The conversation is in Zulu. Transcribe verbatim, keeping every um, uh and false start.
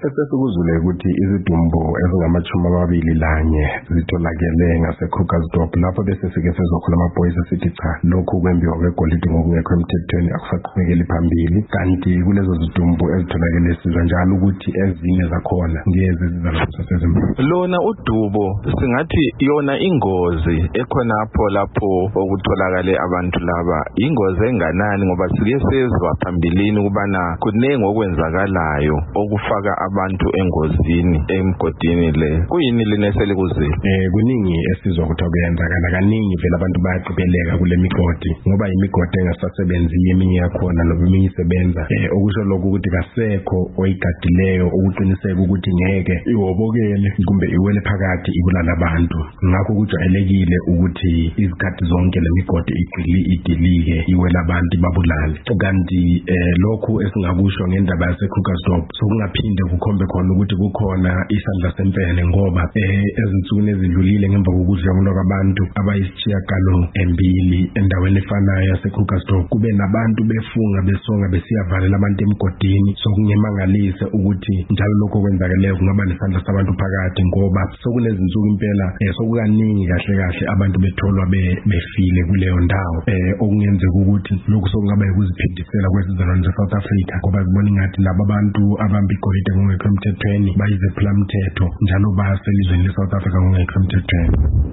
Esesikuzule ukuthi izidumbu ezingamachumi amabili lanye zitholakele ngaseKrugersdorp lapho bese sike sezokhula amaphoyisa sithi cha lokhu kwembiwa kwegolide ngokungekho emthethweni akusaqhubekeli phambili kanti kulezo zidumbu ezitholakele sizwa njalo ukuthi ezinye zakhona ngeze zizalapha sezimbili. Lona udubo singathi yona ingozi ekhonapho lapho okutholakale abantu laba ingozi enganani ngoba sike sezwa phambilini kubana kunenge okwenzakalayo okufaka abantu engozini emgodini le kuyini linesele kuze eh kuningi esizwa ukuthi okuyenzakala kaningi vele abantu bayaqibeleka kule migodi ngoba imigodi engasasebenzi eminye yakhona loba eminye isebenza eh okusho lokho ukuthi kasekho oyigadileyo ukuqiniseka ukuthi ngeke iwobokele kumbe iwele phakathi ibulala abantu ngakho kujwayelekile ukuthi izikhathi zonke le migodi igcili idilike iwela abantu babulale kanti eh lokhu esingakusho ngendaba yaseKrugersdorp sokungaphinde kukhombe khona ukuthi kukhona isandla sempele ngoba eh ezinsukwini ezidlulile ngemva kokudlula kwabantu abayishiya galo embili endaweni efanayo yaseKrugersdorp kube nabantu befunga besonga besiyavalela abantu emgodini sokungemangalise ukuthi njalo lokho kwenzakeleyo kungaba nesandla sabantu phakathi ngoba sokunezinsuku impela eh sokukaningi kahle kahle abantu betholwa befile kuleyo ndawo eh okungenzeka ukuthi lokho sokungaba ukuziphindisela kwesizalwane seSouth Africa ngoba sibona ngathi laba abantu abamba igolide ngokungekho emthethweni bayize phela umthetho njalo baselizweni leSouth Africa ngokungekho emthethweni.